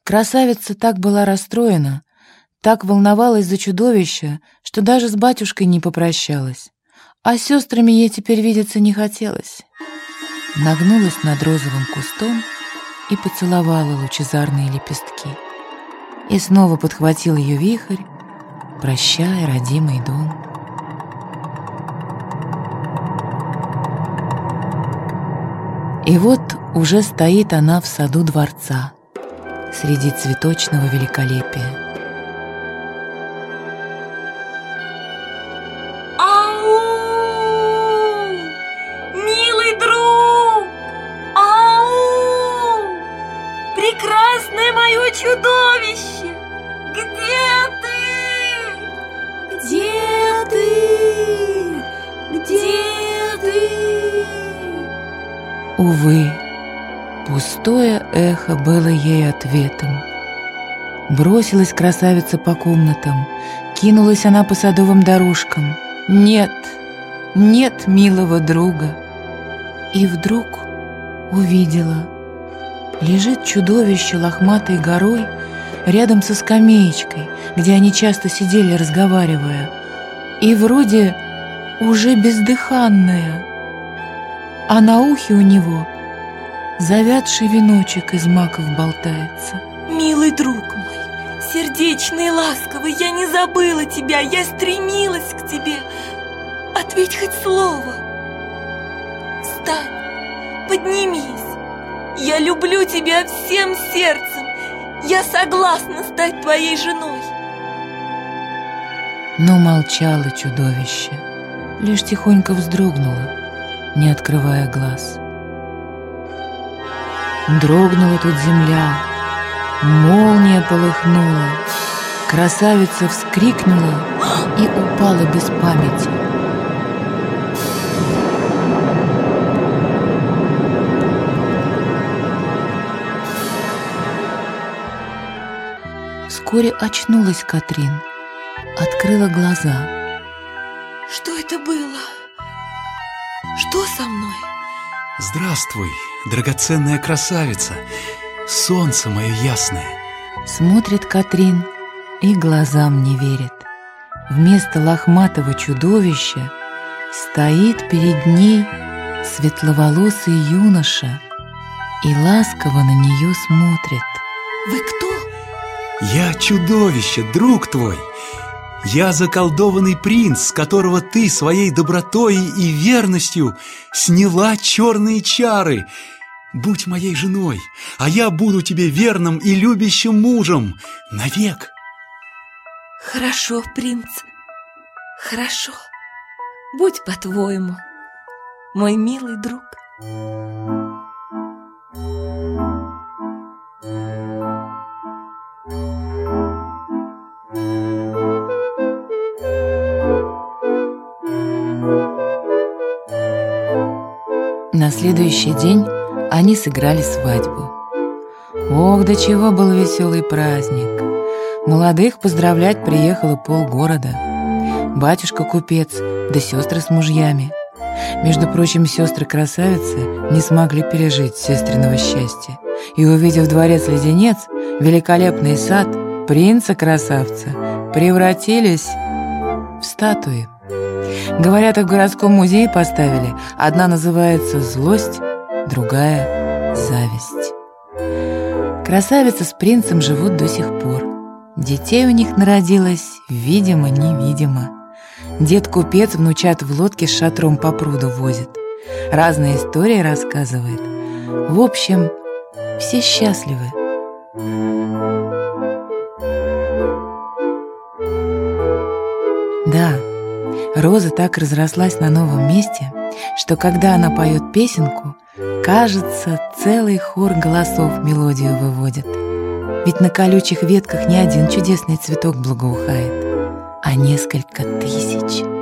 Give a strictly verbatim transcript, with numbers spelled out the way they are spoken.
Красавица так была расстроена, так волновалась за чудовище, что даже с батюшкой не попрощалась, а с сестрами ей теперь видеться не хотелось. Нагнулась над розовым кустом и поцеловала лучезарные лепестки. И снова подхватил ее вихрь, прощая родимый дом. И вот уже стоит она в саду дворца, среди цветочного великолепия. Ау! Милый друг! Ау! Прекрасное мое чудовище! Где ты? Где ты? Где ты? Увы, пустое эхо было ей ответом. Бросилась красавица по комнатам, кинулась она по садовым дорожкам. Нет, нет милого друга. И вдруг увидела. Лежит чудовище лохматой горой рядом со скамеечкой, где они часто сидели, разговаривая, и вроде уже бездыханная. А на ухе у него завядший веночек из маков болтается. Милый друг мой, сердечный и ласковый, я не забыла тебя, я стремилась к тебе. Ответь хоть слово. Встань, поднимись. Я люблю тебя всем сердцем. Я согласна стать твоей женой. Но молчало чудовище, лишь тихонько вздрогнуло, не открывая глаз. Дрогнула тут земля, молния полыхнула, красавица вскрикнула и упала без памяти. Вскоре очнулась Катрин, открыла глаза. Что это было? Что со мной? Здравствуй, драгоценная красавица, солнце мое ясное. Смотрит Катрин и глазам не верит. Вместо лохматого чудовища стоит перед ней светловолосый юноша и ласково на нее смотрит. Вы кто? Я чудовище, друг твой. Я заколдованный принц, с которого ты своей добротой и верностью сняла черные чары. Будь моей женой, а я буду тебе верным и любящим мужем навек. Хорошо, принц, хорошо. Будь по-твоему, мой милый друг. На следующий день они сыграли свадьбу. Ох, до чего был веселый праздник! Молодых поздравлять приехало полгорода. Батюшка-купец, да сестры с мужьями. Между прочим, сестры-красавицы не смогли пережить сестриного счастья. И, увидев дворец-леденец, великолепный сад, принца-красавца, превратились в статуи. Говорят, их в городском музее поставили. Одна называется «Злость», другая «Зависть». Красавица с принцем живут до сих пор. Детей у них народилось видимо-невидимо. Дед-купец внучат в лодке с шатром по пруду возит. Разные истории рассказывает. В общем, все счастливы. Да, Роза так разрослась на новом месте, что когда она поет песенку, кажется, целый хор голосов мелодию выводит. Ведь на колючих ветках не один чудесный цветок благоухает, а несколько тысяч.